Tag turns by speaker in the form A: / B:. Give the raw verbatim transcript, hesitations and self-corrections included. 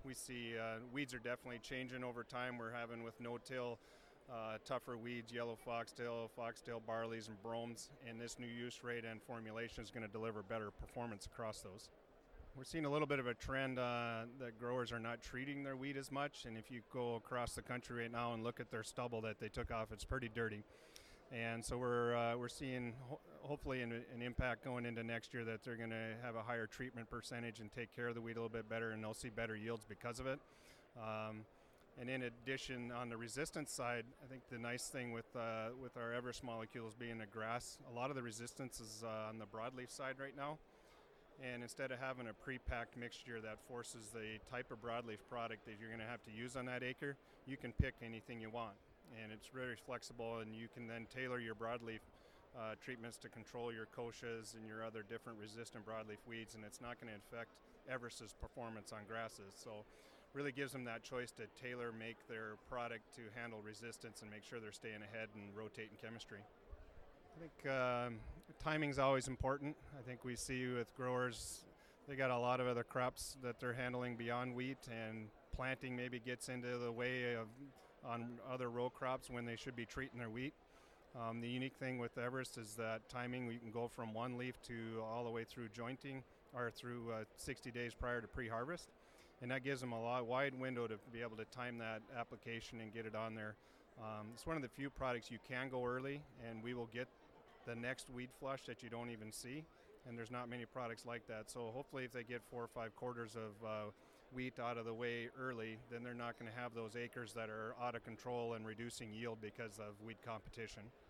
A: We see uh, weeds are definitely changing over time. We're having with no-till uh, tougher weeds, yellow foxtail, foxtail barleys, and bromes, and this new use rate and formulation is going to deliver better performance across those. We're seeing a little bit of a trend uh, that growers are not treating their wheat as much, and if you go across the country right now and look at their stubble that they took off, it's pretty dirty. And so we're uh, we're seeing ho- hopefully an, an impact going into next year that they're going to have a higher treatment percentage and take care of the wheat a little bit better, and they'll see better yields because of it. Um, and in addition, on the resistance side, I think the nice thing with uh, with our Everest molecules being a grass, a lot of the resistance is uh, on the broadleaf side right now. And instead of having a pre-packed mixture that forces the type of broadleaf product that you're going to have to use on that acre, you can pick anything you want. And it's very flexible, and you can then tailor your broadleaf uh, treatments to control your kochias and your other different resistant broadleaf weeds, and it's not going to affect Everest's performance on grasses. So really gives them that choice to tailor make their product to handle resistance and make sure they're staying ahead and rotating chemistry. I think um, timing's always important. I think we see with growers, they got a lot of other crops that they're handling beyond wheat, and planting maybe gets into the way of on other row crops when they should be treating their wheat. Um, the unique thing with Everest is that timing, we can go from one leaf to all the way through jointing, or through uh, sixty days prior to pre-harvest, and that gives them a lot wide window to be able to time that application and get it on there. Um, it's one of the few products you can go early, and we will get the next weed flush that you don't even see, and there's not many products like that. So hopefully if they get four or five quarters of uh, wheat out of the way early, then they're not going to have those acres that are out of control and reducing yield because of weed competition.